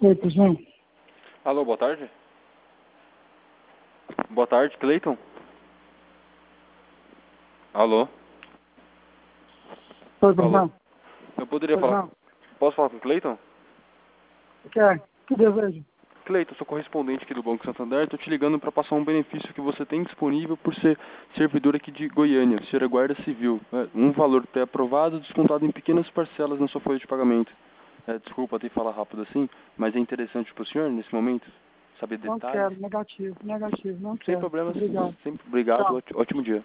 Oi, tudo bem? Alô, boa tarde. Boa tarde, Cleiton. Alô? Oi, Alô? Brunão. Eu poderia Pois falar... não. Posso falar com o Cleiton? Que desejo? Cleiton, sou correspondente aqui do Banco Santander. Estou te ligando para passar um benefício que você tem disponível por ser servidor aqui de Goiânia. O senhor é guarda civil. Um valor pré-aprovado descontado em pequenas parcelas na sua folha de pagamento. Desculpa ter que falar rápido assim, mas é interessante para o senhor nesse momento saber Não detalhes. quero, negativo, não Sem quero. problemas. Obrigado. Sempre obrigado. Tchau. Ótimo dia.